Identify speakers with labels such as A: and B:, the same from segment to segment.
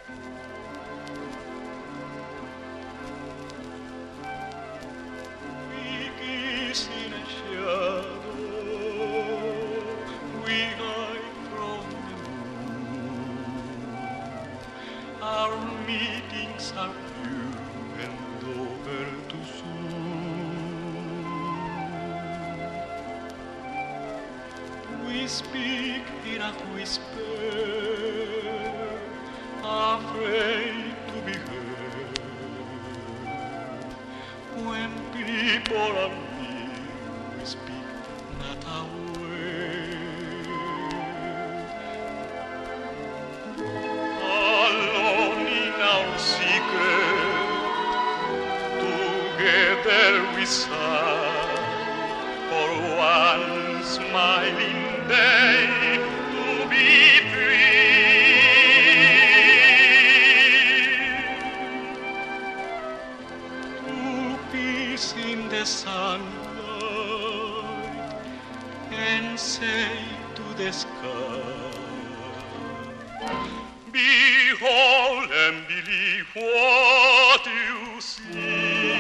A: We kiss in a shadow, we hide from the moon. Our meetings are few and over too soon. We speak in a whisper, afraid to be heard. When people are near, we speak not a word. Alone in our secret, together we sigh for one smiling day to be free. To peace in the sunlight and say to the sky, behold and believe what you see.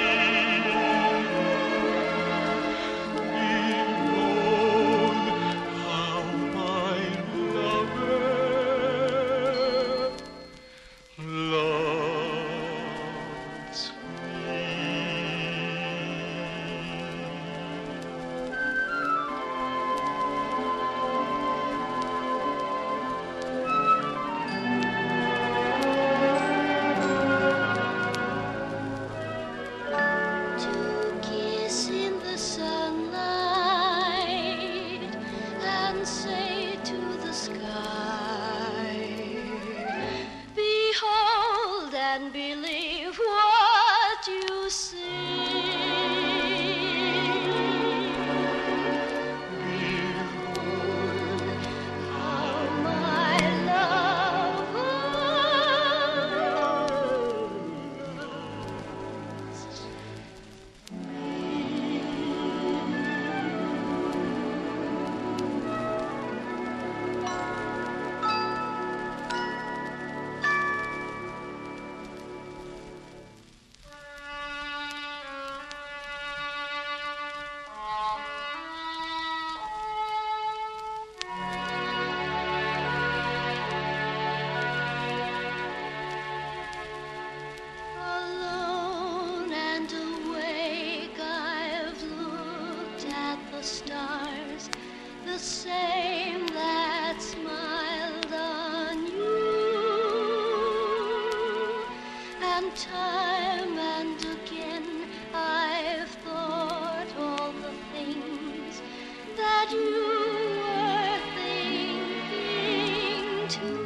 A: Behold how my lover loves me.
B: To kiss in the sunlight and say to the sky, behold and believe what you see. Behold how my love loves Alone and awake, I've looked at the stars, the same that smiled on you. And time and again, I've thought all the things that you were thinking too.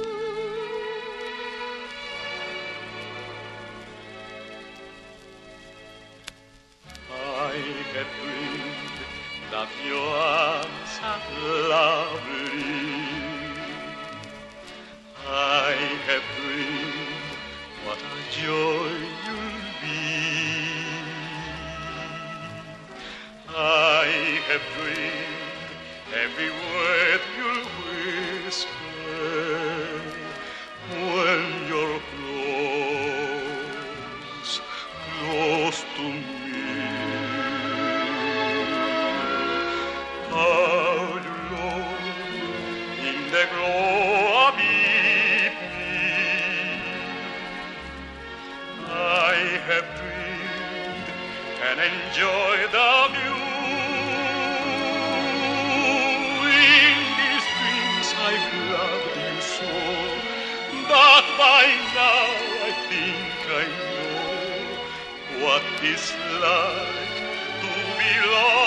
A: I have dreamed that your arms are lovely. I have dreamed what a joy you'll be. I have dreamed every word you'll whisper when you're close to me. How you glow in the glow of evening. I have dreamed and enjoy the view. In these dreams I've loved you so that by now I think I know what it's like to be loved.